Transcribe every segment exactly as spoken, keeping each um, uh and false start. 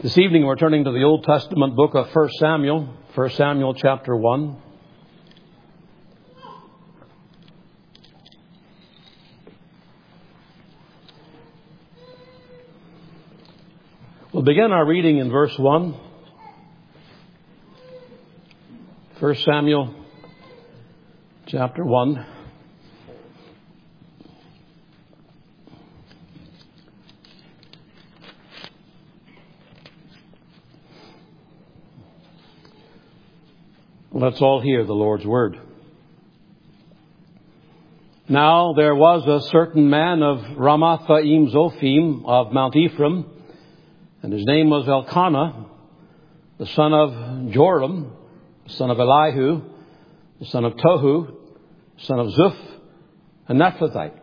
This evening we're turning to the Old Testament book of First Samuel, First Samuel chapter one. We'll begin our reading in verse one. First Samuel chapter one. Let's all hear the Lord's word. Now there was a certain man of Ramathaim Zophim of Mount Ephraim, and his name was Elkanah, the son of Joram, the son of Elihu, the son of Tohu, son of Zuph, a Nephrathite.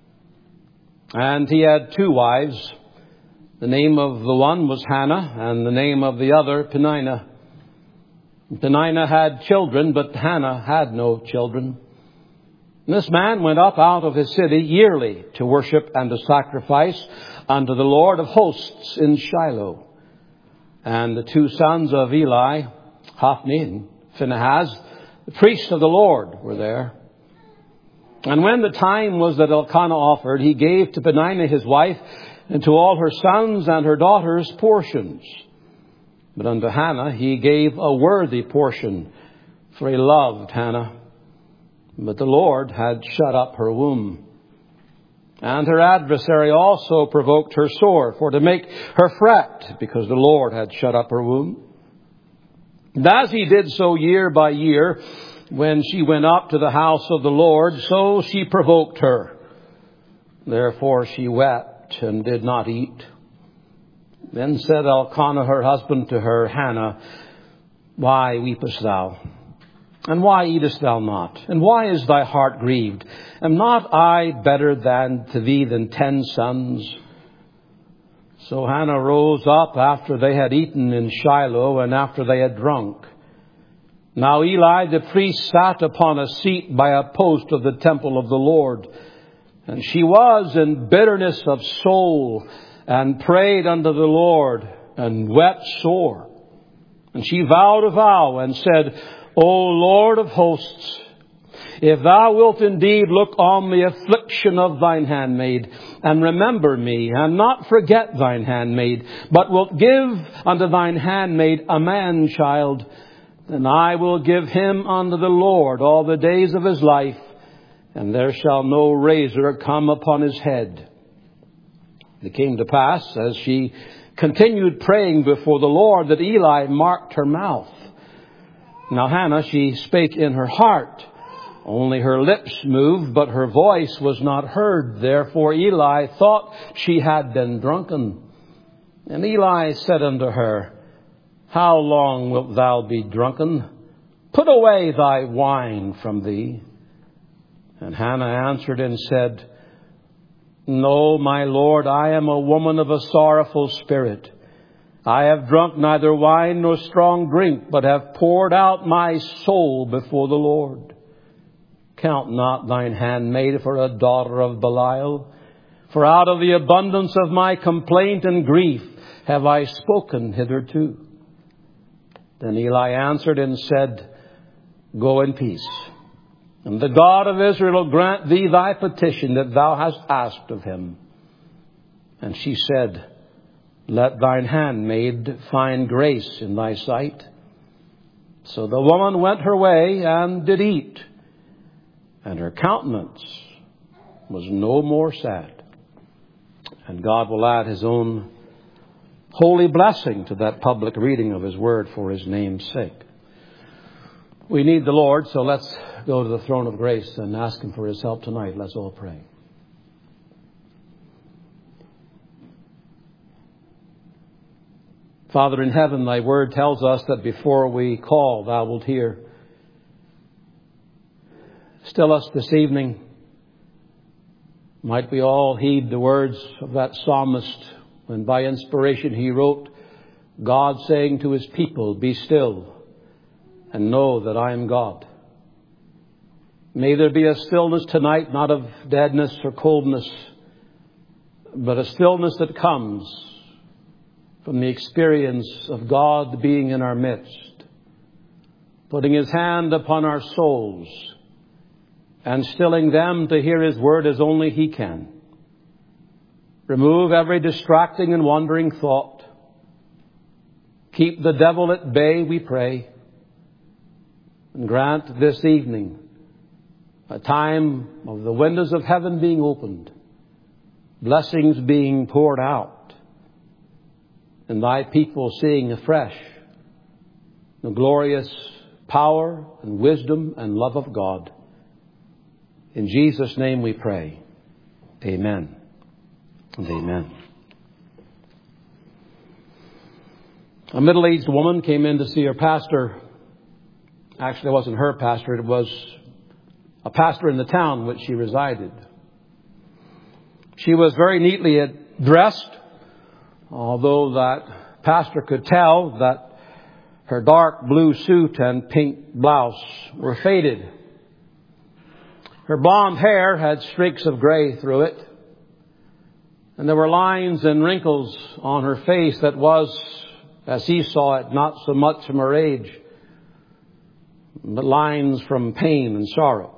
And he had two wives. The name of the one was Hannah, and the name of the other Peninnah. Peninnah had children, but Hannah had no children. And this man went up out of his city yearly to worship and to sacrifice unto the Lord of hosts in Shiloh. And the two sons of Eli, Hophni and Phinehas, the priests of the Lord, were there. And when the time was that Elkanah offered, he gave to Peninnah his wife and to all her sons and her daughters portions. But unto Hannah he gave a worthy portion, for he loved Hannah. But the Lord had shut up her womb. And her adversary also provoked her sore, for to make her fret, because the Lord had shut up her womb. And as he did so year by year, when she went up to the house of the Lord, so she provoked her. Therefore she wept and did not eat. Then said Elkanah her husband to her, Hannah, why weepest thou? And why eatest thou not? And why is thy heart grieved? Am not I better than to thee than ten sons? So Hannah rose up after they had eaten in Shiloh and after they had drunk. Now Eli the priest sat upon a seat by a post of the temple of the Lord. And she was in bitterness of soul, and prayed unto the Lord, and wept sore. And she vowed a vow, and said, O Lord of hosts, if thou wilt indeed look on the affliction of thine handmaid, and remember me, and not forget thine handmaid, but wilt give unto thine handmaid a man-child, then I will give him unto the Lord all the days of his life, and there shall no razor come upon his head. It came to pass, as she continued praying before the Lord, that Eli marked her mouth. Now Hannah, she spake in her heart. Only her lips moved, but her voice was not heard. Therefore Eli thought she had been drunken. And Eli said unto her, How long wilt thou be drunken? Put away thy wine from thee. And Hannah answered and said, No, my Lord, I am a woman of a sorrowful spirit. I have drunk neither wine nor strong drink, but have poured out my soul before the Lord. Count not thine handmaid for a daughter of Belial, for out of the abundance of my complaint and grief have I spoken hitherto. Then Eli answered and said, Go in peace. And the God of Israel grant thee thy petition that thou hast asked of him. And she said, Let thine handmaid find grace in thy sight. So the woman went her way and did eat, and her countenance was no more sad. And God will add his own holy blessing to that public reading of his word for his name's sake. We need the Lord, so let's go to the throne of grace and ask him for his help tonight. Let's all pray. Father in heaven, thy word tells us that before we call, thou wilt hear. Still us this evening. Might we all heed the words of that psalmist when by inspiration he wrote, God saying to his people, Be still and know that I am God. May there be a stillness tonight, not of deadness or coldness, but a stillness that comes from the experience of God being in our midst, putting His hand upon our souls and stilling them to hear His word as only He can. Remove every distracting and wandering thought. Keep the devil at bay, we pray. And grant this evening a time of the windows of heaven being opened, blessings being poured out, and Thy people seeing afresh the glorious power and wisdom and love of God. In Jesus' name we pray. Amen and amen. A middle-aged woman came in to see her pastor. Actually, it wasn't her pastor. It was a pastor in the town which she resided. She was very neatly dressed, although that pastor could tell that her dark blue suit and pink blouse were faded. Her blonde hair had streaks of gray through it, and there were lines and wrinkles on her face that was, as he saw it, not so much from her age, but lines from pain and sorrow.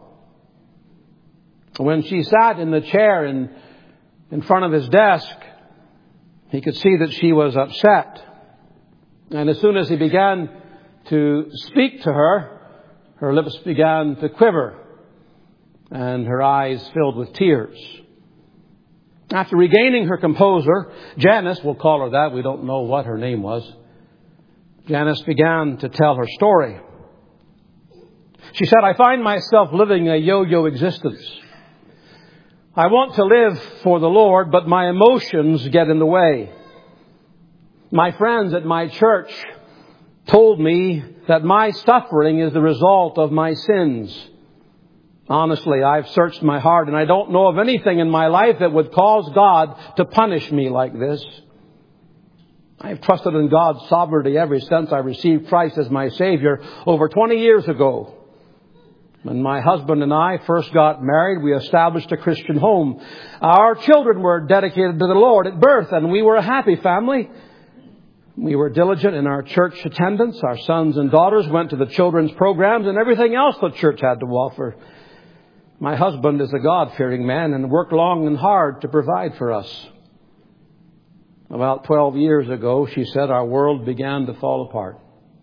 When she sat in the chair in, in front of his desk, he could see that she was upset. And as soon as he began to speak to her, her lips began to quiver and her eyes filled with tears. After regaining her composure, Janice, we'll call her that, we don't know what her name was, Janice began to tell her story. She said, I find myself living a yo-yo existence. I want to live for the Lord, but my emotions get in the way. My friends at my church told me that my suffering is the result of my sins. Honestly, I've searched my heart and I don't know of anything in my life that would cause God to punish me like this. I've trusted in God's sovereignty ever since I received Christ as my Savior over twenty years ago. When my husband and I first got married, we established a Christian home. Our children were dedicated to the Lord at birth, and we were a happy family. We were diligent in our church attendance. Our sons and daughters went to the children's programs and everything else the church had to offer. My husband is a God-fearing man and worked long and hard to provide for us. About twelve years ago, she said, our world began to fall apart.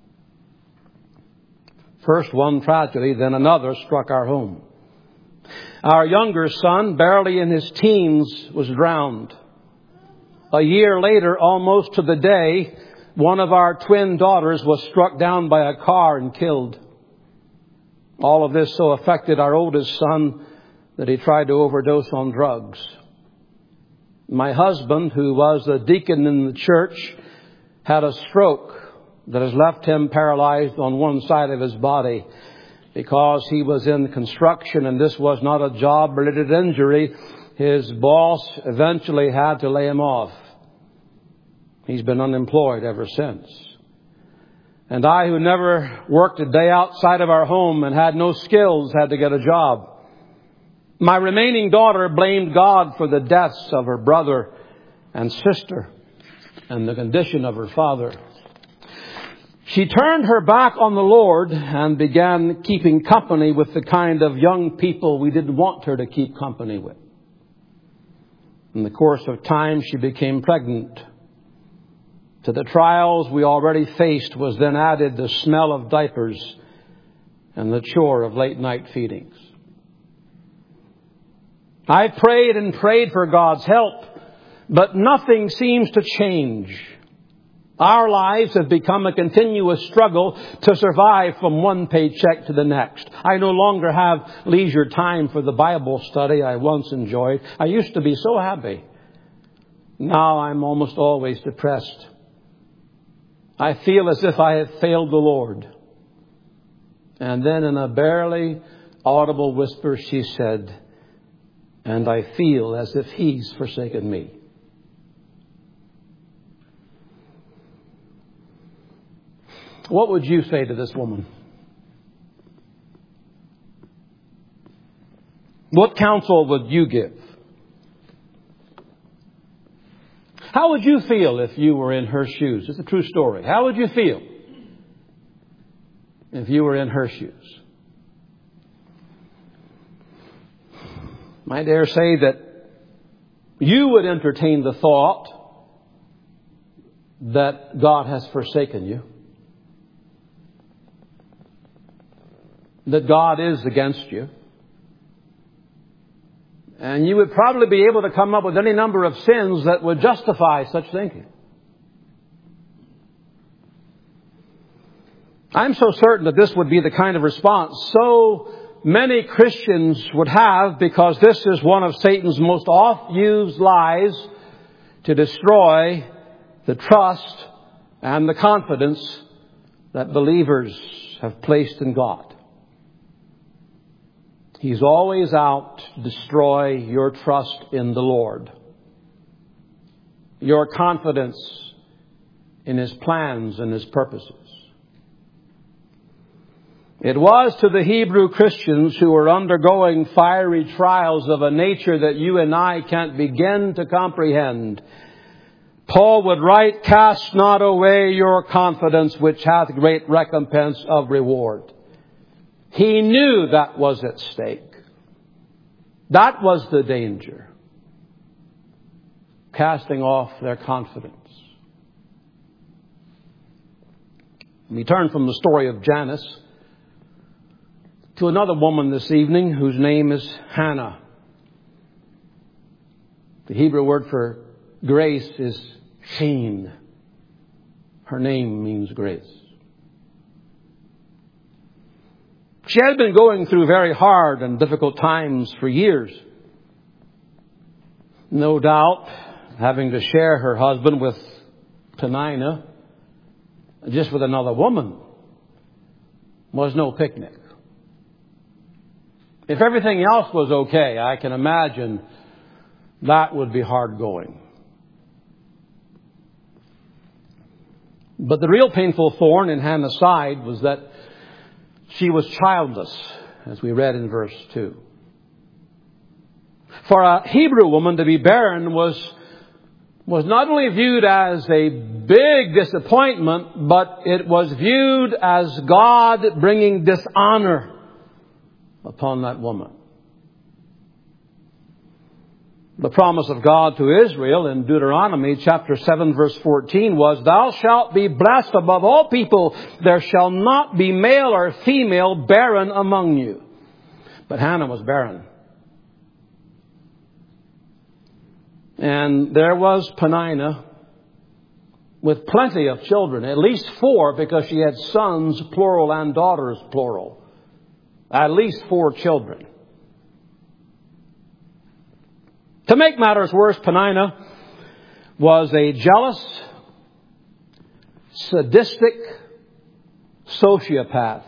First one tragedy, then another struck our home. Our younger son, barely in his teens, was drowned. A year later, almost to the day, one of our twin daughters was struck down by a car and killed. All of this so affected our oldest son that he tried to overdose on drugs. My husband, who was a deacon in the church, had a stroke that has left him paralyzed on one side of his body because he was in construction and this was not a job-related injury. His boss eventually had to lay him off. He's been unemployed ever since. And I, who never worked a day outside of our home and had no skills, had to get a job. My remaining daughter blamed God for the deaths of her brother and sister and the condition of her father. She turned her back on the Lord and began keeping company with the kind of young people we didn't want her to keep company with. In the course of time, she became pregnant. To the trials we already faced was then added the smell of diapers and the chore of late night feedings. I prayed and prayed for God's help, but nothing seems to change. Our lives have become a continuous struggle to survive from one paycheck to the next. I no longer have leisure time for the Bible study I once enjoyed. I used to be so happy. Now I'm almost always depressed. I feel as if I have failed the Lord. And then in a barely audible whisper, she said, and I feel as if He's forsaken me. What would you say to this woman? What counsel would you give? How would you feel if you were in her shoes? It's a true story. How would you feel if you were in her shoes? I dare say that you would entertain the thought that God has forsaken you, that God is against you. And you would probably be able to come up with any number of sins that would justify such thinking. I'm so certain that this would be the kind of response so many Christians would have, because this is one of Satan's most oft-used lies to destroy the trust and the confidence that believers have placed in God. He's always out to destroy your trust in the Lord, your confidence in His plans and His purposes. It was to the Hebrew Christians who were undergoing fiery trials of a nature that you and I can't begin to comprehend. Paul would write, "Cast not away your confidence, which hath great recompense of reward." He knew that was at stake. That was the danger. Casting off their confidence. We turn from the story of Jannes to another woman this evening whose name is Hannah. The Hebrew word for grace is Sheen. Her name means grace. She had been going through very hard and difficult times for years. No doubt, having to share her husband with Peninnah, just with another woman, was no picnic. If everything else was okay, I can imagine that would be hard going. But the real painful thorn in Hannah's side was that she was childless, as we read in verse two. For a Hebrew woman to be barren was, was not only viewed as a big disappointment, but it was viewed as God bringing dishonor upon that woman. The promise of God to Israel in Deuteronomy chapter seven verse fourteen was, "Thou shalt be blessed above all people. There shall not be male or female barren among you." But Hannah was barren. And there was Peninnah with plenty of children, at least four, because she had sons, plural, and daughters, plural. At least four children. To make matters worse, Peninnah was a jealous, sadistic sociopath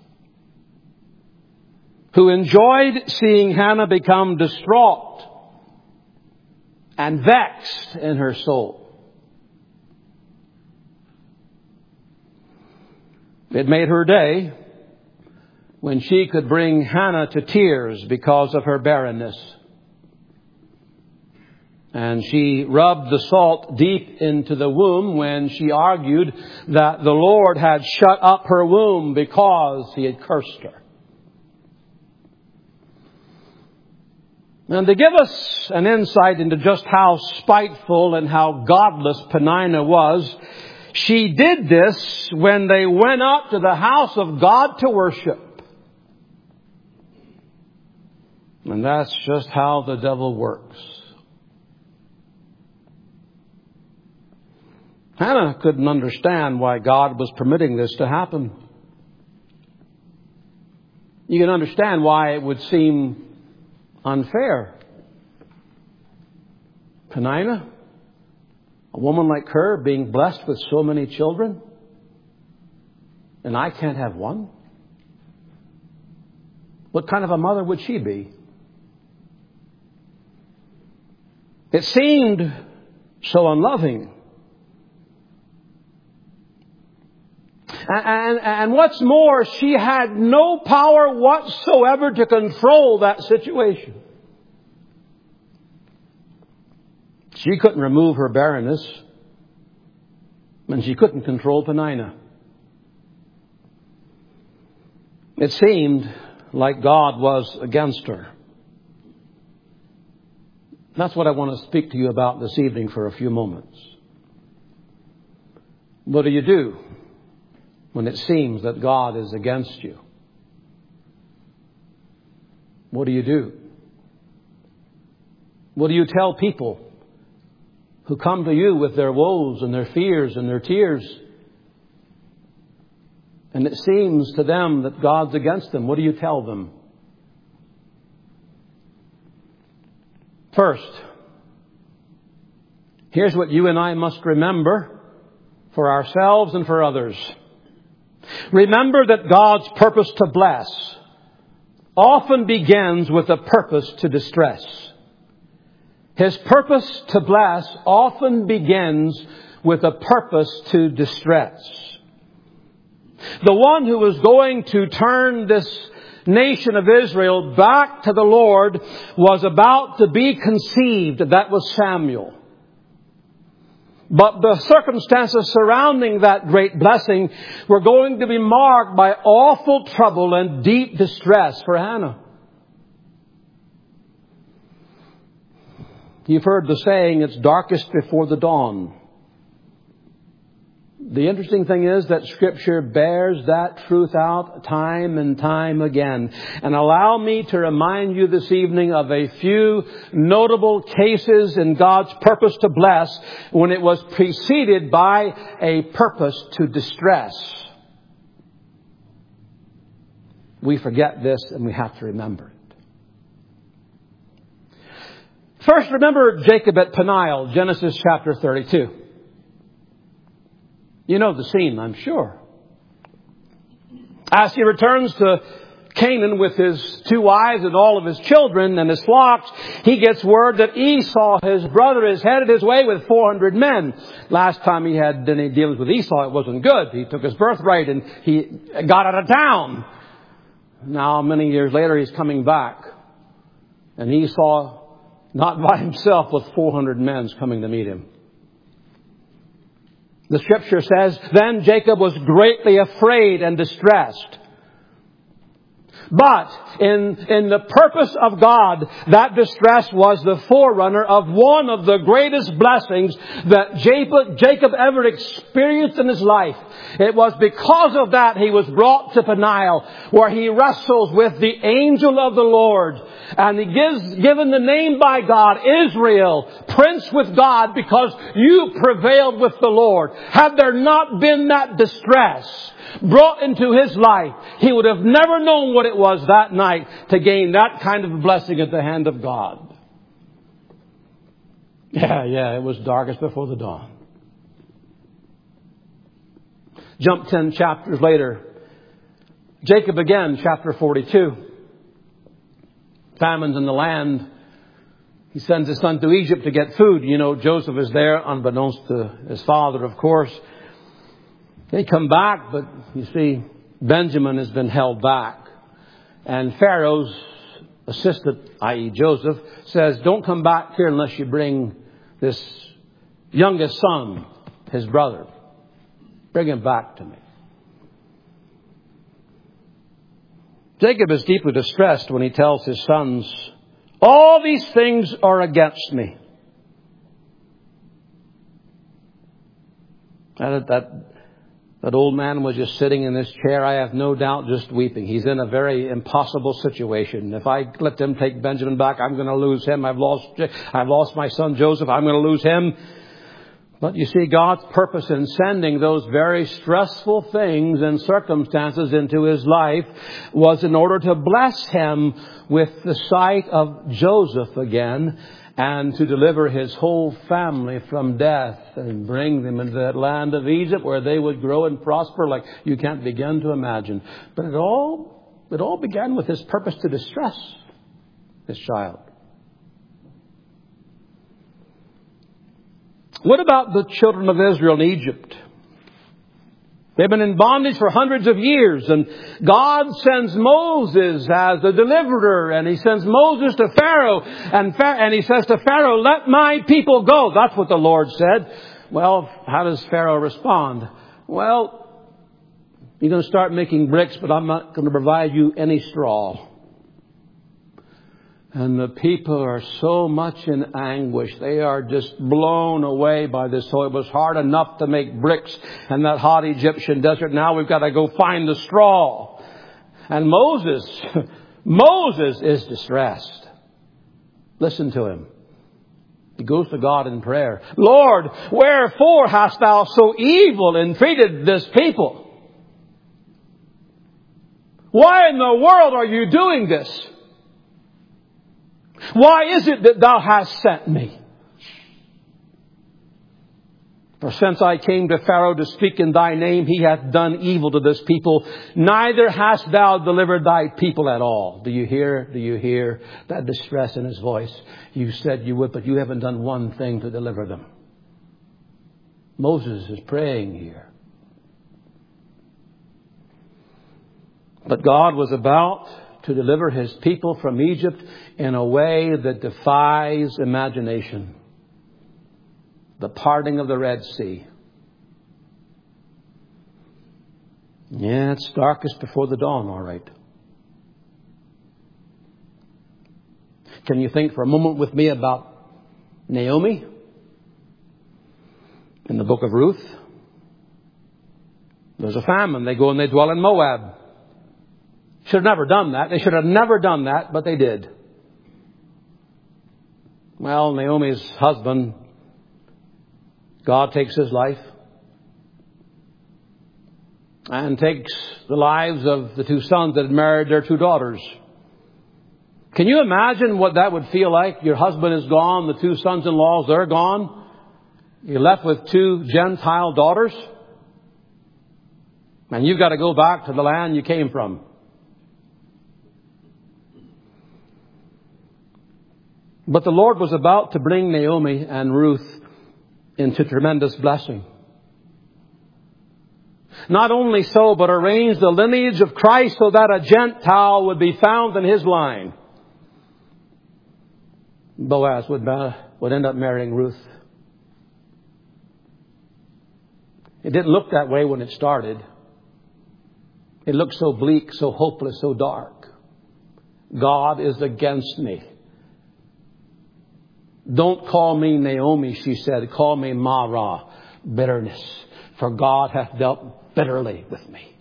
who enjoyed seeing Hannah become distraught and vexed in her soul. It made her day when she could bring Hannah to tears because of her barrenness. And she rubbed the salt deep into the womb when she argued that the Lord had shut up her womb because He had cursed her. And to give us an insight into just how spiteful and how godless Peninnah was, she did this when they went up to the house of God to worship. And that's just how the devil works. Hannah couldn't understand why God was permitting this to happen. You can understand why it would seem unfair. Peninnah, a woman like her being blessed with so many children, and I can't have one? What kind of a mother would she be? It seemed so unloving. And, and what's more, she had no power whatsoever to control that situation. She couldn't remove her barrenness, and she couldn't control Peninnah. It seemed like God was against her. That's what I want to speak to you about this evening for a few moments. What do you do when it seems that God is against you? What do you do? What do you tell people who come to you with their woes and their fears and their tears, and it seems to them that God's against them? What do you tell them? First, here's what you and I must remember for ourselves and for others. Remember that God's purpose to bless often begins with a purpose to distress. His purpose to bless often begins with a purpose to distress. The one who was going to turn this nation of Israel back to the Lord was about to be conceived. That was Samuel. But the circumstances surrounding that great blessing were going to be marked by awful trouble and deep distress for Hannah. You've heard the saying, it's darkest before the dawn. The interesting thing is that Scripture bears that truth out time and time again. And allow me to remind you this evening of a few notable cases in God's purpose to bless when it was preceded by a purpose to distress. We forget this and we have to remember it. First, remember Jacob at Peniel, Genesis chapter thirty-two. You know the scene, I'm sure. As he returns to Canaan with his two wives and all of his children and his flocks, he gets word that Esau, his brother, is headed his way with four hundred men. Last time he had any dealings with Esau, it wasn't good. He took his birthright and he got out of town. Now, many years later, he's coming back. And Esau, not by himself, with four hundred men coming to meet him. The Scripture says, then Jacob was greatly afraid and distressed. But in, in the purpose of God, that distress was the forerunner of one of the greatest blessings that Jacob, Jacob ever experienced in his life. It was because of that he was brought to Peniel, where he wrestles with the angel of the Lord. And he gives given the name by God, Israel, Prince with God, because you prevailed with the Lord. Had there not been that distress brought into his life, he would have never known what it was that night to gain that kind of blessing at the hand of God. Yeah, yeah, it was darkest before the dawn. Jump ten chapters later. Jacob again, chapter forty-two. Famines in the land. He sends his son to Egypt to get food. You know, Joseph is there, unbeknownst to his father, of course. They come back, but you see, Benjamin has been held back. And Pharaoh's assistant, that is. Joseph, says, don't come back here unless you bring this youngest son, his brother. Bring him back to me. Jacob is deeply distressed when he tells his sons, all these things are against me. That, that, that old man was just sitting in this chair, I have no doubt, just weeping. He's in a very impossible situation. If I let them take Benjamin back, I'm going to lose him. I've lost, I've lost my son Joseph. I'm going to lose him. But you see, God's purpose in sending those very stressful things and circumstances into his life was in order to bless him with the sight of Joseph again, and to deliver his whole family from death and bring them into that land of Egypt where they would grow and prosper like you can't begin to imagine. But it all, it all began with his purpose to distress his child. What about the children of Israel in Egypt? They've been in bondage for hundreds of years, and God sends Moses as the deliverer, and He sends Moses to Pharaoh, and, Pharaoh, and He says to Pharaoh, let my people go. That's what the Lord said. Well, how does Pharaoh respond? Well, you're going to start making bricks, but I'm not going to provide you any straw. And the people are so much in anguish. They are just blown away by this. So it was hard enough to make bricks in that hot Egyptian desert. Now we've got to go find the straw. And Moses, Moses is distressed. Listen to him. He goes to God in prayer. Lord, wherefore hast thou so evil entreated this people? Why in the world are you doing this? Why is it that thou hast sent me? For since I came to Pharaoh to speak in thy name, he hath done evil to this people. Neither hast thou delivered thy people at all. Do you hear? Do you hear that distress in his voice? You said you would, but you haven't done one thing to deliver them. Moses is praying here. But God was about to deliver His people from Egypt in a way that defies imagination. The parting of the Red Sea. Yeah, it's darkest before the dawn, all right. Can you think for a moment with me about Naomi in the book of Ruth? There's a famine. They go and they dwell in Moab. Should have never done that. They should have never done that, but they did. Well, Naomi's husband, God takes his life and takes the lives of the two sons that had married their two daughters. Can you imagine what that would feel like? Your husband is gone, the two sons-in-laws, they're gone. You're left with two Gentile daughters. And you've got to go back to the land you came from. But the Lord was about to bring Naomi and Ruth into tremendous blessing. Not only so, but arrange the lineage of Christ so that a Gentile would be found in his line. Boaz would, uh, would end up marrying Ruth. It didn't look that way when it started. It looked so bleak, so hopeless, so dark. God is against me. Don't call me Naomi, she said. Call me Mara, bitterness. For God hath dealt bitterly with me.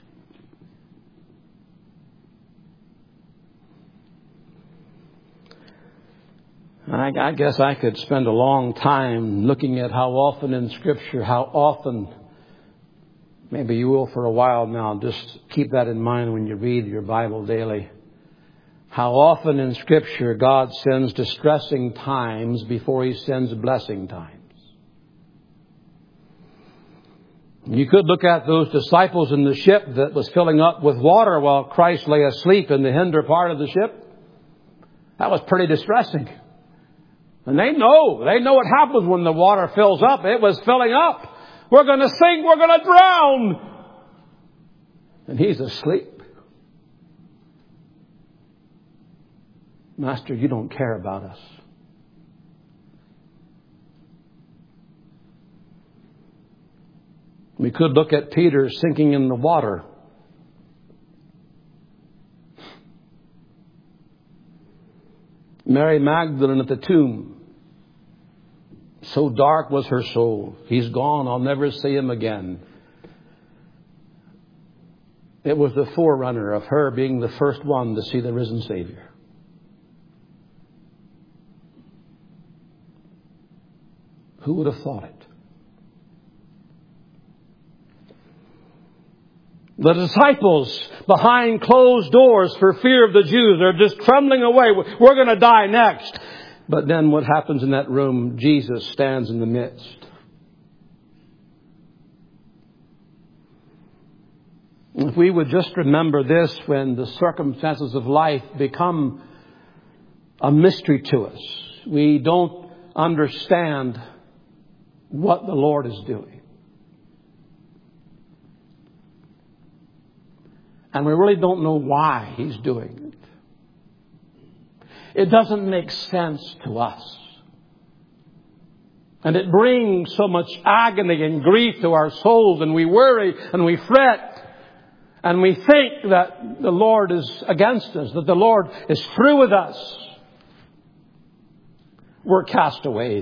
I, I guess I could spend a long time looking at how often in Scripture, how often, maybe you will for a while now, just keep that in mind when you read your Bible daily. How often in Scripture God sends distressing times before He sends blessing times. You could look at those disciples in the ship that was filling up with water while Christ lay asleep in the hinder part of the ship. That was pretty distressing. And they know, they know what happens when the water fills up. It was filling up. We're going to sink, we're going to drown. And He's asleep. Master, you don't care about us. We could look at Peter sinking in the water. Mary Magdalene at the tomb. So dark was her soul. He's gone. I'll never see him again. It was the forerunner of her being the first one to see the risen Savior. Who would have thought it? The disciples behind closed doors for fear of the Jews are just trembling away. We're going to die next. But then what happens in that room? Jesus stands in the midst. If we would just remember this when the circumstances of life become a mystery to us, we don't understand what the Lord is doing. And we really don't know why He's doing it. It doesn't make sense to us. And it brings so much agony and grief to our souls, and we worry and we fret. And we think that the Lord is against us, that the Lord is through with us. We're castaways.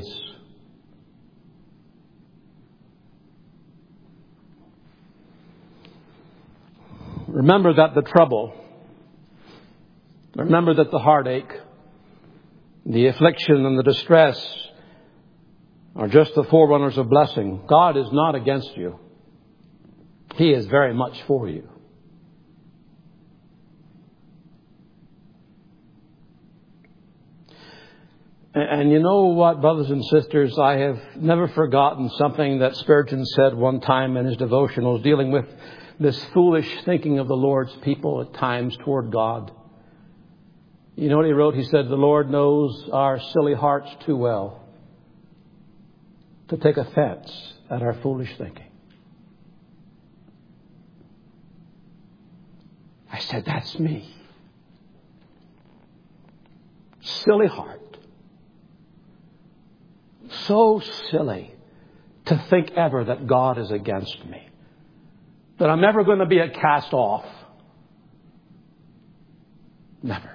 Remember that the trouble, remember that the heartache, the affliction and the distress are just the forerunners of blessing. God is not against you. He is very much for you. And you know what, brothers and sisters, I have never forgotten something that Spurgeon said one time in his devotionals dealing with this foolish thinking of the Lord's people at times toward God. You know what he wrote? He said, the Lord knows our silly hearts too well to take offense at our foolish thinking. I said, that's me. Silly heart. So silly to think ever that God is against me. That I'm never going to be a cast off. Never.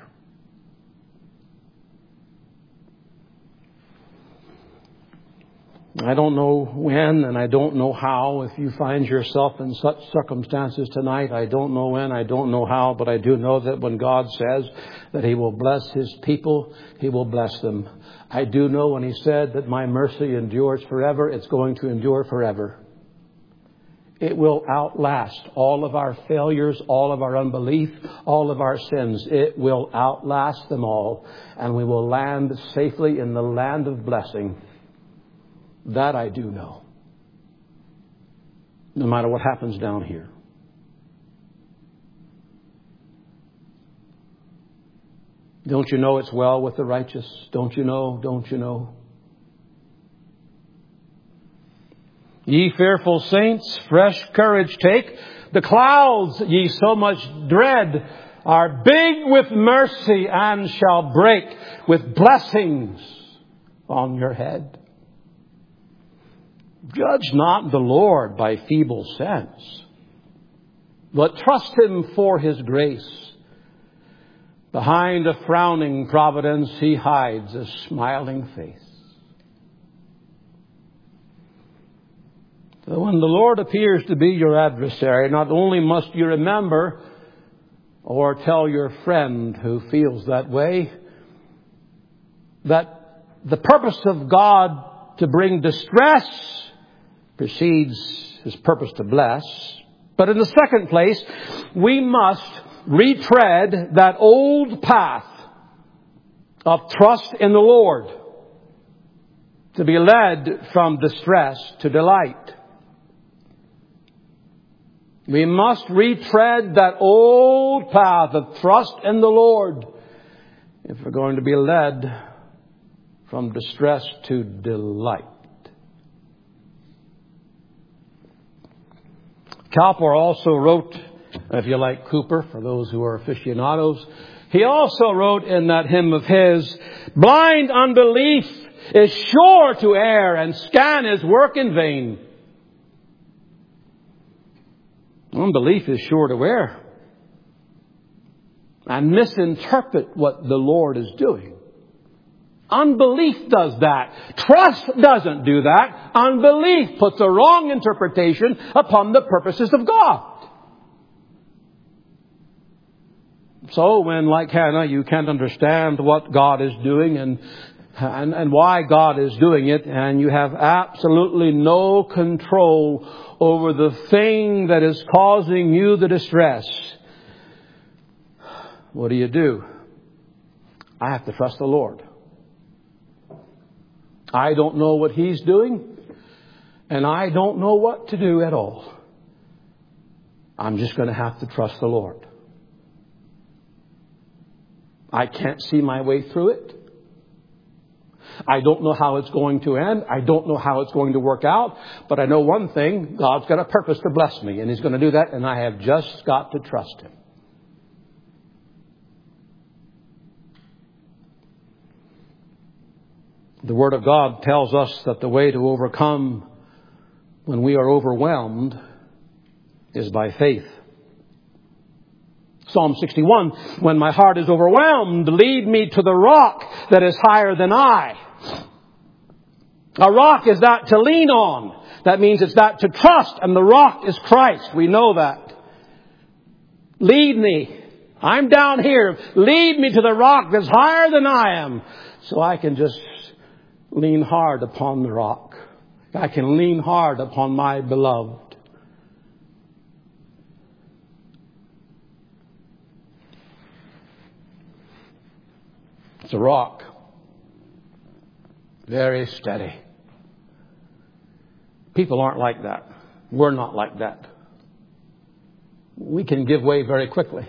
I don't know when and I don't know how. If you find yourself in such circumstances tonight, I don't know when, I don't know how, but I do know that when God says that He will bless His people, He will bless them. I do know when He said that my mercy endures forever, it's going to endure forever. It will outlast all of our failures, all of our unbelief, all of our sins. It will outlast them all, and we will land safely in the land of blessing. That I do know. No matter what happens down here. Don't you know it's well with the righteous? Don't you know? Don't you know? Ye fearful saints, fresh courage take. The clouds ye so much dread are big with mercy and shall break with blessings on your head. Judge not the Lord by feeble sense, but trust Him for His grace. Behind a frowning providence He hides a smiling face. So when the Lord appears to be your adversary, not only must you remember or tell your friend who feels that way that the purpose of God to bring distress precedes His purpose to bless. But in the second place, we must retread that old path of trust in the Lord to be led from distress to delight. We must retread that old path of trust in the Lord if we're going to be led from distress to delight. Cowper also wrote, if you like Cooper, for those who are aficionados, he also wrote in that hymn of his, blind unbelief is sure to err and scan his work in vain. Unbelief is sure to err and misinterpret what the Lord is doing. Unbelief does that. Trust doesn't do that. Unbelief puts a wrong interpretation upon the purposes of God. So when, like Hannah, you can't understand what God is doing and, and, and why God is doing it, and you have absolutely no control over the thing that is causing you the distress, what do you do? I have to trust the Lord. I don't know what He's doing, and I don't know what to do at all. I'm just going to have to trust the Lord. I can't see my way through it. I don't know how it's going to end. I don't know how it's going to work out. But I know one thing, God's got a purpose to bless me, and He's going to do that, and I have just got to trust Him. The Word of God tells us that the way to overcome when we are overwhelmed is by faith. Psalm sixty-one, when my heart is overwhelmed, lead me to the rock that is higher than I. A rock is that to lean on. That means it's that to trust, and the rock is Christ. We know that. Lead me. I'm down here. Lead me to the rock that's higher than I am, so I can just lean hard upon the rock. I can lean hard upon my beloved. It's a rock. Very steady. People aren't like that. We're not like that. We can give way very quickly.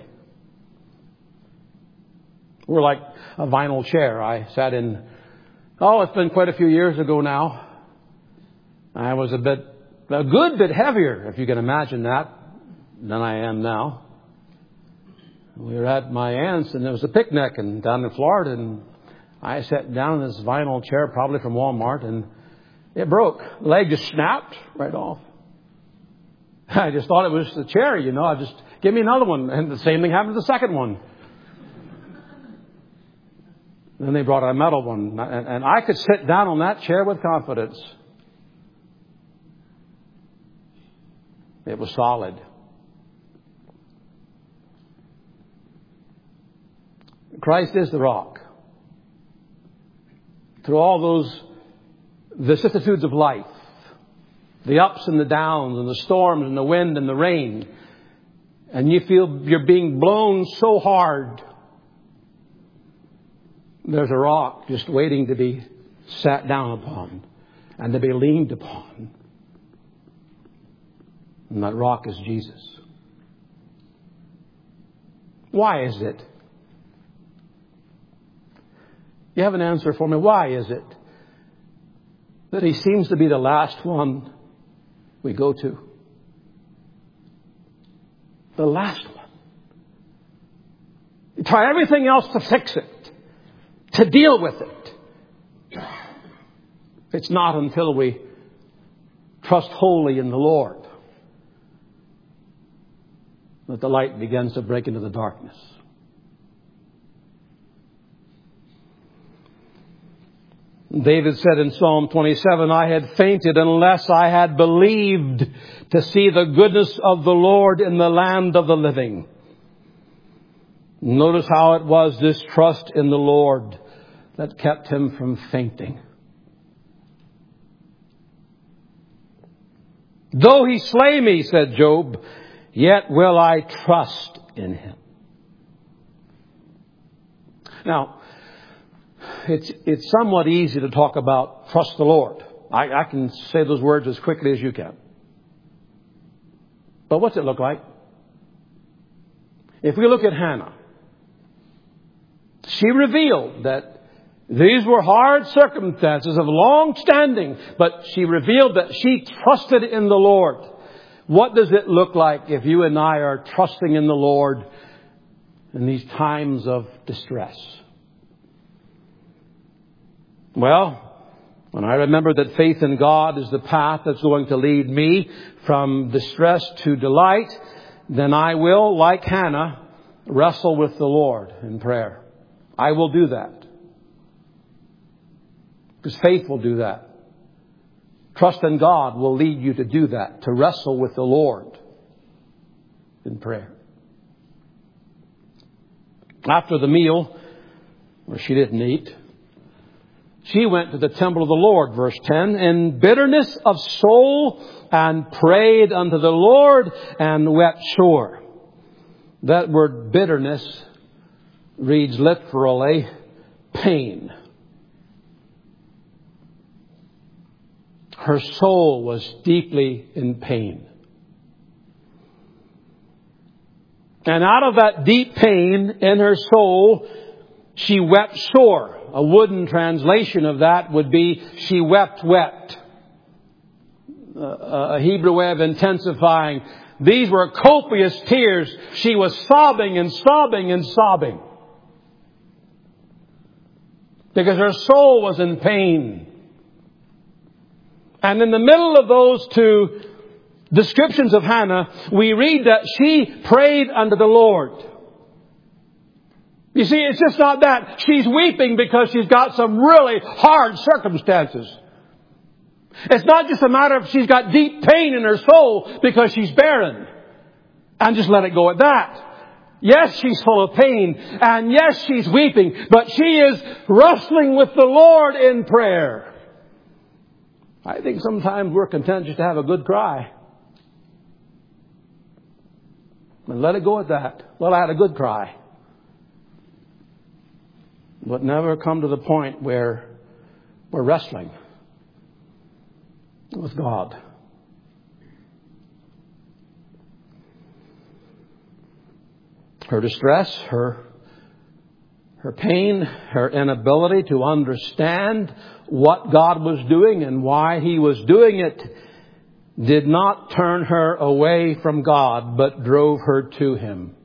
We're like a vinyl chair. I sat in, oh, it's been quite a few years ago now. I was a bit, a good bit heavier, if you can imagine that, than I am now. We were at my aunt's and there was a picnic and down in Florida, and I sat down in this vinyl chair, probably from Walmart, and it broke. The leg just snapped right off. I just thought it was the chair, you know. I just, give me another one. And the same thing happened to the second one. Then they brought a metal one. And, and I could sit down on that chair with confidence. It was solid. Christ is the rock. Through all those vicissitudes of life, the ups and the downs and the storms and the wind and the rain, and you feel you're being blown so hard, there's a rock just waiting to be sat down upon and to be leaned upon. And that rock is Jesus. Why is it? You have an answer for me. Why is it that He seems to be the last one we go to? The last one. You try everything else to fix it, to deal with it. It's not until we trust wholly in the Lord that the light begins to break into the darkness. David said in Psalm twenty-seven, I had fainted unless I had believed to see the goodness of the Lord in the land of the living. Notice how it was this trust in the Lord that kept him from fainting. Though He slay me, said Job, yet will I trust in Him. Now, It's, it's somewhat easy to talk about trust the Lord. I, I can say those words as quickly as you can. But what's it look like? If we look at Hannah, she revealed that these were hard circumstances of long standing, but she revealed that she trusted in the Lord. What does it look like if you and I are trusting in the Lord in these times of distress? Well, when I remember that faith in God is the path that's going to lead me from distress to delight, then I will, like Hannah, wrestle with the Lord in prayer. I will do that. Because faith will do that. Trust in God will lead you to do that, to wrestle with the Lord in prayer. After the meal, where she didn't eat, she went to the temple of the Lord, verse ten, in bitterness of soul, and prayed unto the Lord and wept sore. That word bitterness reads literally pain. Her soul was deeply in pain. And out of that deep pain in her soul, she wept sore. A wooden translation of that would be, she wept wet. A Hebrew way of intensifying. These were copious tears. She was sobbing and sobbing and sobbing. because her soul was in pain. And in the middle of those two descriptions of Hannah, we read that she prayed unto the Lord. You see, it's just not that. She's weeping because she's got some really hard circumstances. It's not just a matter of she's got deep pain in her soul because she's barren. And just let it go at that. Yes, she's full of pain. And yes, she's weeping. But she is wrestling with the Lord in prayer. I think sometimes we're content just to have a good cry. And let it go at that. Well, I had a good cry. But never come to the point where we're wrestling with God. Her distress, her, her pain, her inability to understand what God was doing and why He was doing it did not turn her away from God, but drove her to Him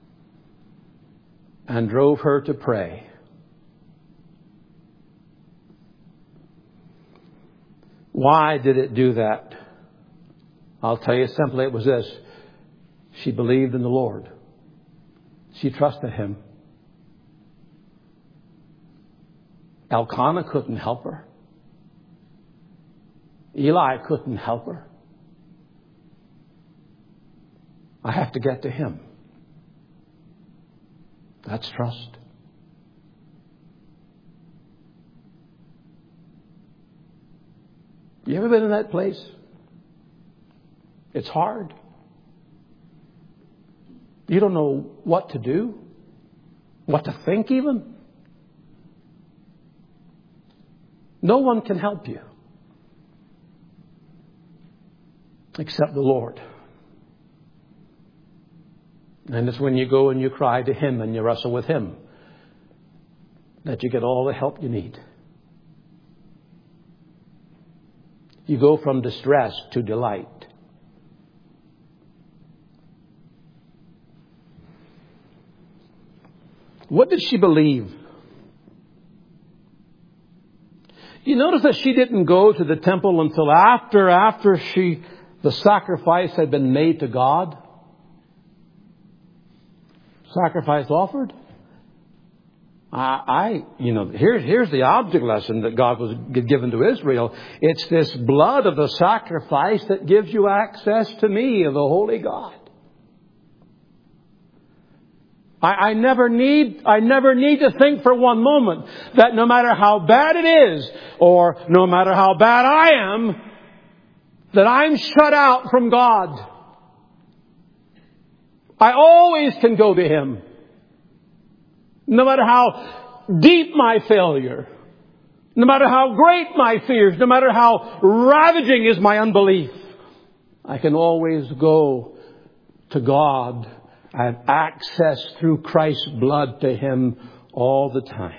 and drove her to pray. Why did it do that? I'll tell you simply, it was this. She believed in the Lord. She trusted Him. Elkanah couldn't help her. Eli couldn't help her. I have to get to Him. That's trust. You ever been in that place? It's hard. You don't know what to do, what to think even. No one can help you except the Lord. And it's when you go and you cry to Him and you wrestle with Him that you get all the help you need. You go from distress to delight. What did she believe? You notice that she didn't go to the temple until after, after she, the sacrifice had been made to God. Sacrifice offered. I, I, you know, here's, here's the object lesson that God was given to Israel. It's this blood of the sacrifice that gives you access to me, the holy God. I, I never need, I never need to think for one moment that no matter how bad it is, or no matter how bad I am, that I'm shut out from God. I always can go to Him. No matter how deep my failure, no matter how great my fears, no matter how ravaging is my unbelief, I can always go to God. I have access through Christ's blood to Him all the time.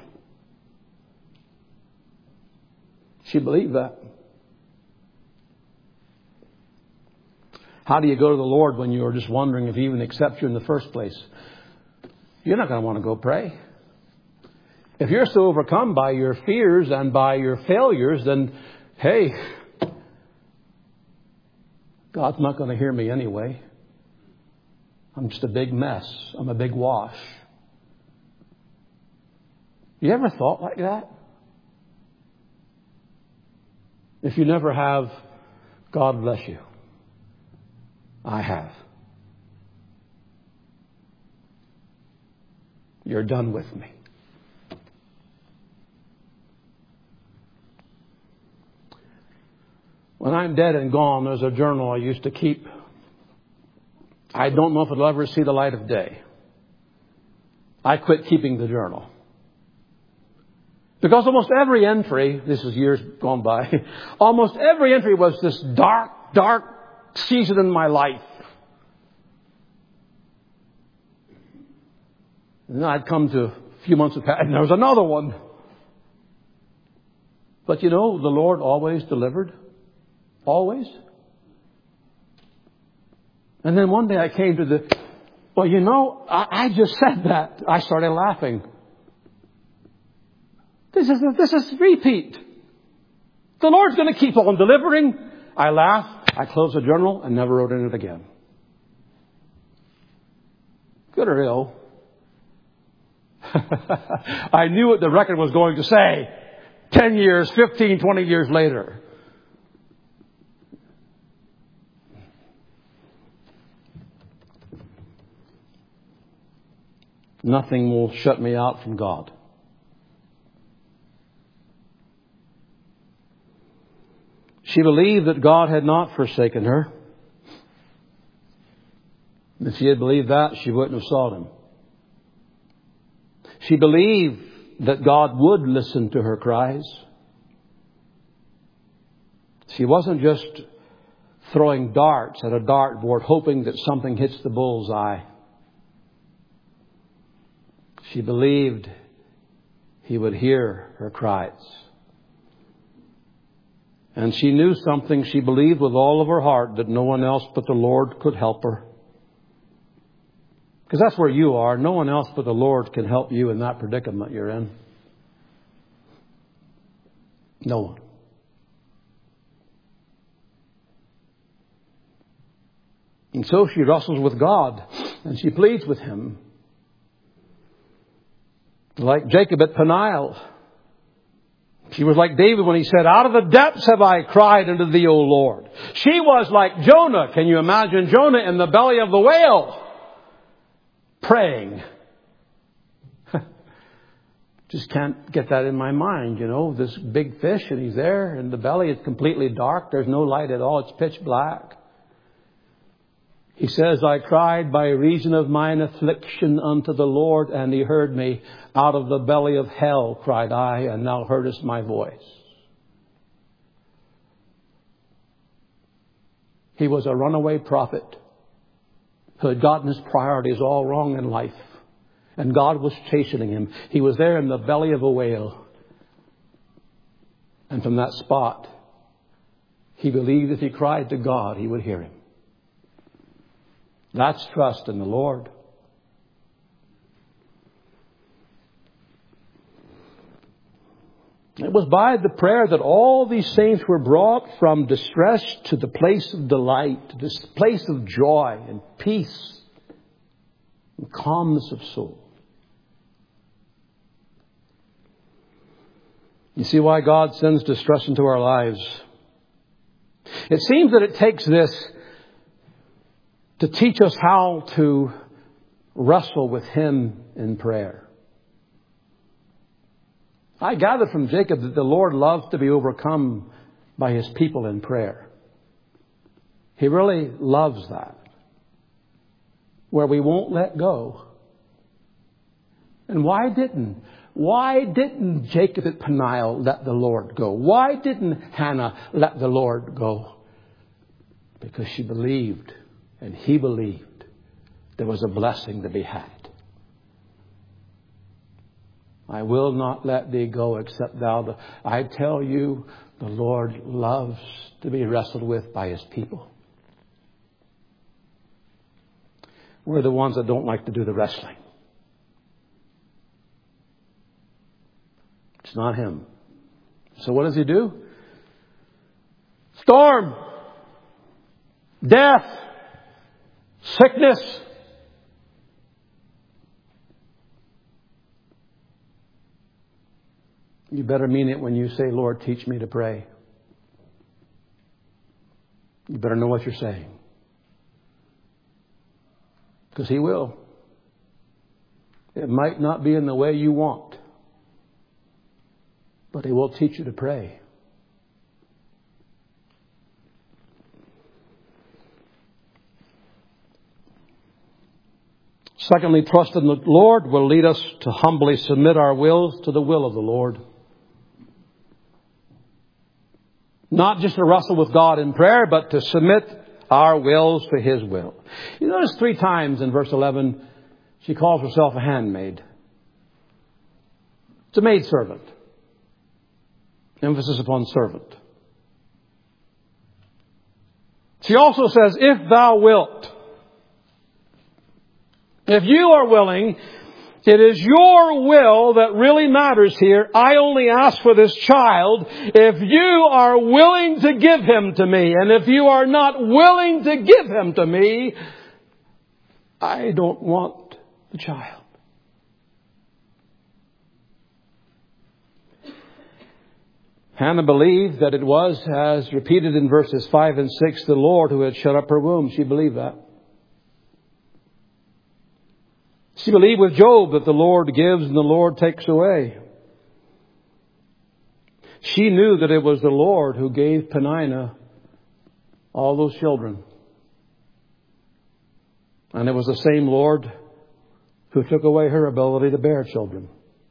She believed that. How do you go to the Lord when you're just wondering if He even accepts you in the first place? You're not going to want to go pray. If you're so overcome by your fears and by your failures, then, hey, God's not going to hear me anyway. I'm just a big mess. I'm a big wash. You ever thought like that? If you never have, God bless you. I have. You're done with me. When I'm dead and gone, there's a journal I used to keep. I don't know if it'll ever see the light of day. I quit keeping the journal. Because almost every entry, this is years gone by, almost every entry was this dark, dark season in my life. And then I'd come to a few months of past, and there was another one. But you know, the Lord always delivered. Always. And then one day I came to the, well, you know, I, I just said that. I started laughing. This is, this is repeat. The Lord's going to keep on delivering. I laughed. I closed the journal and never wrote in it again. Good or ill. I knew what the record was going to say. Ten years, fifteen, twenty years later. Nothing will shut me out from God. She believed that God had not forsaken her. If she had believed that, she wouldn't have sought Him. She believed that God would listen to her cries. She wasn't just throwing darts at a dartboard hoping that something hits the bullseye. She believed He would hear her cries. And she knew something. She believed with all of her heart that no one else but the Lord could help her. Because that's where you are. No one else but the Lord can help you in that predicament you're in. No one. And so she wrestles with God and she pleads with Him. Like Jacob at Peniel. She was like David when he said, out of the depths have I cried unto Thee, O Lord. She was like Jonah. Can you imagine Jonah in the belly of the whale? Praying. Just can't get that in my mind, you know. This big fish and he's there in the belly. It's completely dark. There's no light at all. It's pitch black. He says, I cried by reason of mine affliction unto the Lord, and He heard me. Out of the belly of hell cried I, and Thou heardest my voice. He was a runaway prophet who had gotten his priorities all wrong in life. And God was chastening him. He was there in the belly of a whale. And from that spot, he believed if he cried to God, He would hear him. That's trust in the Lord. It was by the prayer that all these saints were brought from distress to the place of delight, to this place of joy and peace and calmness of soul. You see why God sends distress into our lives? It seems that it takes this to teach us how to wrestle with Him in prayer. I gather from Jacob that the Lord loves to be overcome by His people in prayer. He really loves that. Where we won't let go. And why didn't? Why didn't Jacob at Peniel let the Lord go? Why didn't Hannah let the Lord go? Because she believed. And he believed there was a blessing to be had. I will not let thee go except thou. I tell you, the Lord loves to be wrestled with by His people. We're the ones that don't like to do the wrestling. It's not Him. So what does He do? Storm. Death. Sickness. You better mean it when you say, Lord, teach me to pray. You better know what you're saying. Because He will. It might not be in the way you want, but He will teach you to pray. Secondly, trust in the Lord will lead us to humbly submit our wills to the will of the Lord. Not just to wrestle with God in prayer, but to submit our wills to His will. You notice three times in verse eleven, she calls herself a handmaid. It's a maidservant. Emphasis upon servant. She also says, if thou wilt. If you are willing, It is your will that really matters here. I only ask for this child if you are willing to give him to me. And if you are not willing to give him to me, I don't want the child. Hannah believed that it was, as repeated in verses five and six, the Lord who had shut up her womb. She believed that. She believed with Job that the Lord gives and the Lord takes away. She knew that it was the Lord who gave Peninnah all those children. And it was the same Lord who took away her ability to bear children.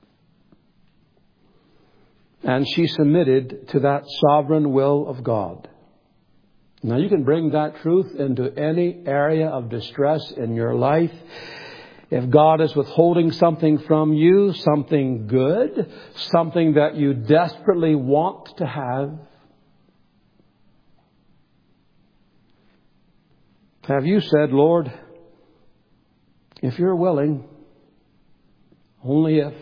And she submitted to that sovereign will of God. Now you can bring that truth into any area of distress in your life. If God is withholding something from you, something good, something that you desperately want to have, have you said, Lord, if you're willing, only if?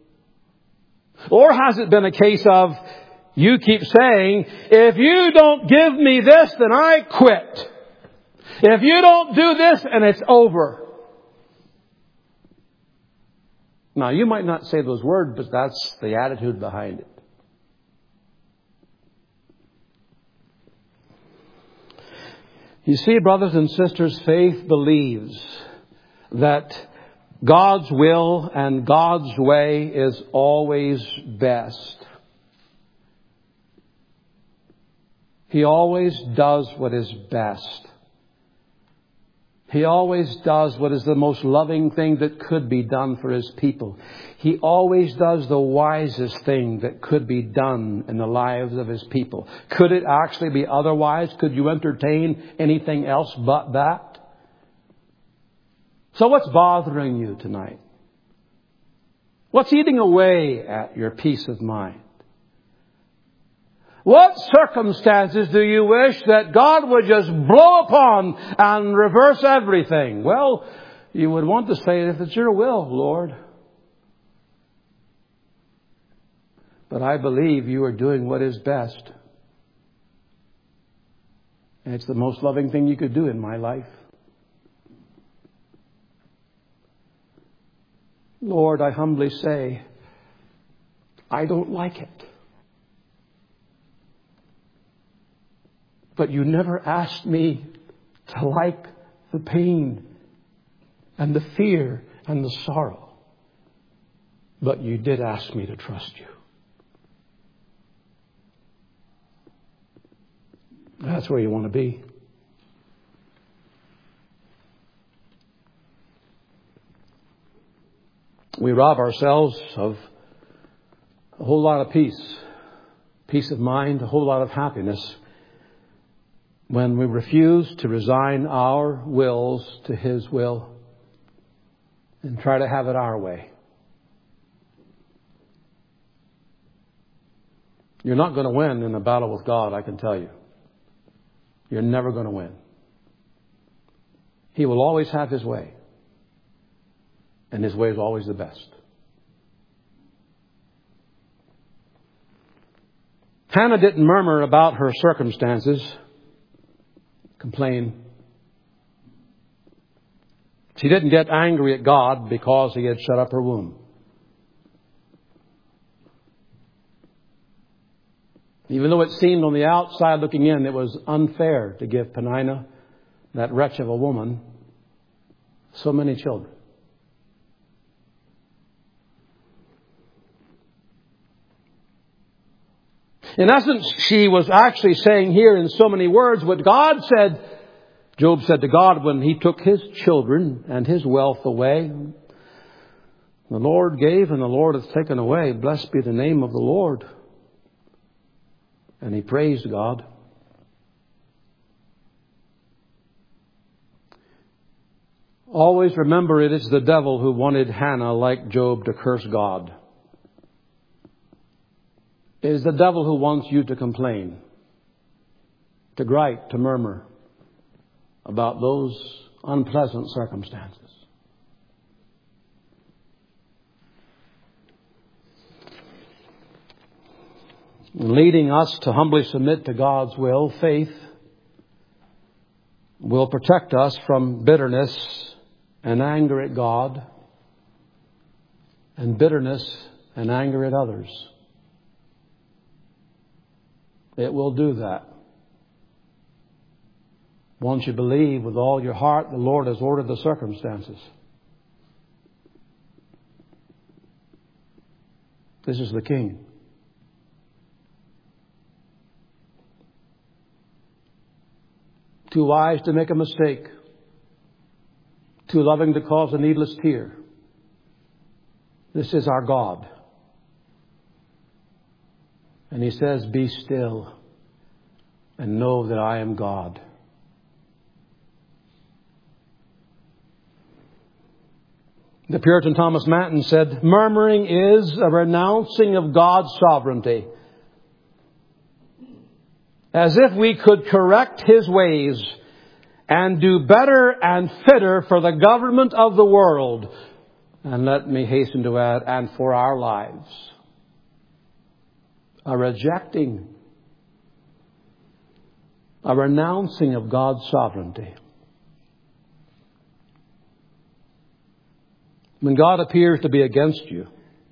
Or has it been a case of you keep saying, if you don't give me this, then I quit. If you don't do this, and it's over. Now, you might not say those words, but that's the attitude behind it. You see, brothers and sisters, faith believes that God's will and God's way is always best. He always does what is best. He always does what is the most loving thing that could be done for His people. He always does the wisest thing that could be done in the lives of His people. Could it actually be otherwise? Could you entertain anything else but that? So what's bothering you tonight? What's eating away at your peace of mind? What circumstances do you wish that God would just blow upon and reverse everything? Well, you would want to say, if it's your will, Lord. But I believe you are doing what is best. And it's the most loving thing you could do in my life. Lord, I humbly say, I don't like it. But you never asked me to like the pain and the fear and the sorrow. But you did ask me to trust you. That's where you want to be. We rob ourselves of a whole lot of peace, peace of mind, a whole lot of happiness when we refuse to resign our wills to His will and try to have it our way. You're not going to win in a battle with God, I can tell you. You're never going to win. He will always have His way. And His way is always the best. Hannah didn't murmur about her circumstances, complain. She didn't get angry at God because He had shut up her womb. Even though it seemed on the outside looking in, it was unfair to give Peninnah, that wretch of a woman, so many children. In essence, she was actually saying here in so many words what God said. Job said to God when he took his children and his wealth away, the Lord gave and the Lord hath taken away. Blessed be the name of the Lord. And he praised God. Always remember, it is the devil who wanted Hannah, like Job, to curse God. It is the devil who wants you to complain, to gripe, to murmur about those unpleasant circumstances. leading us to humbly submit to God's will. Faith will protect us from bitterness and anger at God, and bitterness and anger at others. It will do that. Once you believe with all your heart, the Lord has ordered the circumstances. This is the King. Too wise to make a mistake. Too loving to cause a needless tear. This is our God. And He says, be still and know that I am God. The Puritan Thomas Manton said, murmuring is a renouncing of God's sovereignty. As if we could correct His ways and do better and fitter for the government of the world. And let me hasten to add, and for our lives. A rejecting, a renouncing of God's sovereignty. When God appears to be against you,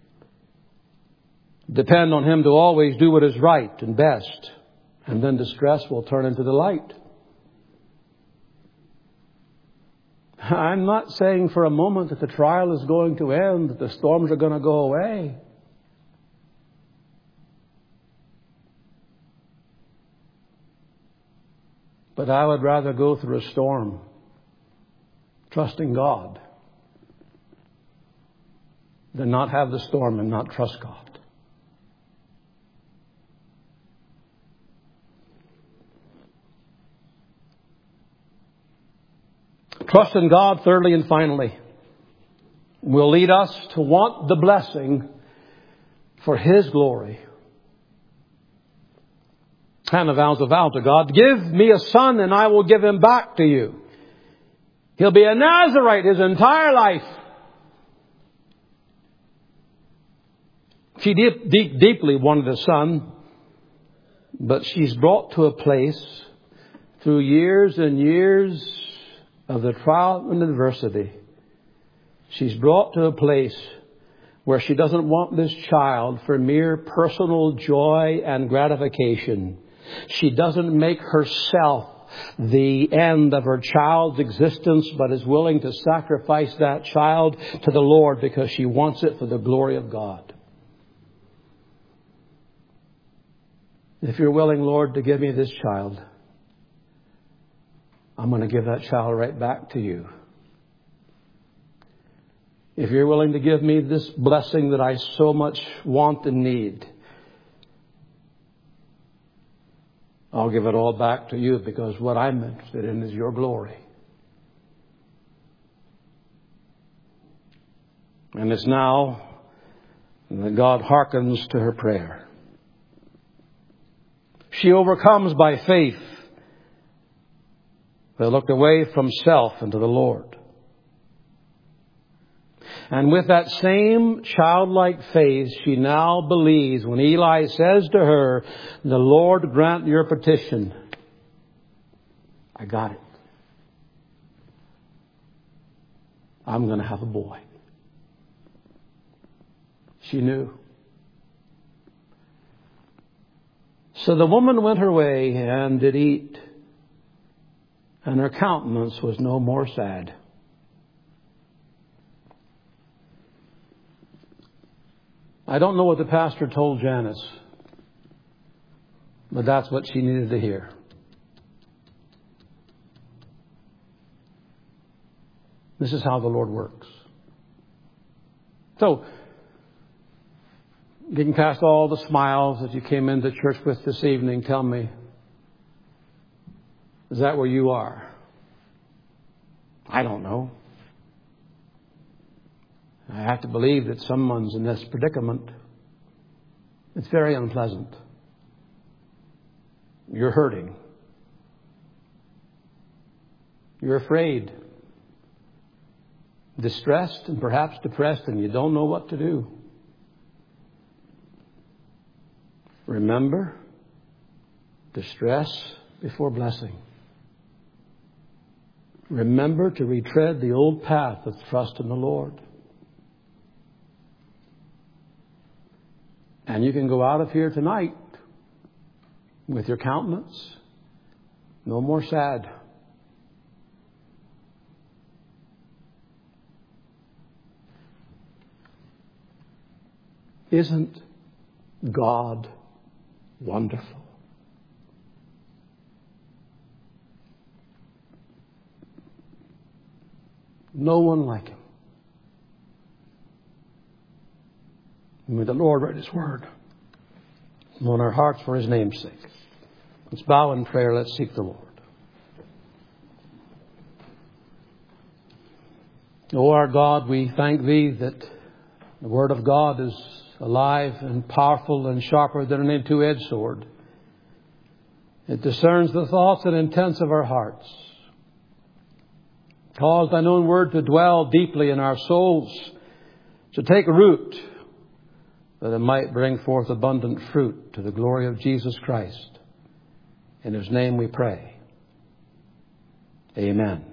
depend on Him to always do what is right and best, and then distress will turn into delight. I'm not saying for a moment that the trial is going to end, that the storms are going to go away. But I would rather go through a storm, trusting God, than not have the storm and not trust God. Trust in God, thirdly and finally, will lead us to want the blessing for His glory. Hannah vows a vow to God, give me a son and I will give him back to you. He'll be a Nazirite his entire life. She deep, deep, deeply wanted a son, but she's brought to a place through years and years of the trial and adversity. She's brought to a place where she doesn't want this child for mere personal joy and gratification. She doesn't make herself the end of her child's existence, but is willing to sacrifice that child to the Lord because she wants it for the glory of God. If you're willing, Lord, to give me this child, I'm going to give that child right back to you. If you're willing to give me this blessing that I so much want and need, I'll give it all back to you, because what I'm interested in is your glory. And it's now that God hearkens to her prayer. She overcomes by faith. They looked away from self into the Lord. And with that same childlike faith, she now believes when Eli says to her, the Lord grant your petition. I got it. I'm going to have a boy. She knew. So the woman went her way and did eat, and her countenance was no more sad. I don't know what the pastor told Janice, but that's what she needed to hear. This is how the Lord works. So, getting past all the smiles that you came into church with this evening, tell me, is that where you are? I don't know. I have to believe that someone's in this predicament. It's very unpleasant. You're hurting. You're afraid. Distressed and perhaps depressed, and you don't know what to do. Remember, distress before blessing. Remember to retread the old path of trust in the Lord. And you can go out of here tonight with your countenance no more sad. Isn't God wonderful? No one like Him. May the Lord write His word on our hearts for His name's sake. Let's bow in prayer. Let's seek the Lord. O our God, we thank Thee that the Word of God is alive and powerful and sharper than any two-edged sword. It discerns the thoughts and intents of our hearts. Cause Thine own Word to dwell deeply in our souls, to take root, that it might bring forth abundant fruit to the glory of Jesus Christ. In His name we pray. Amen.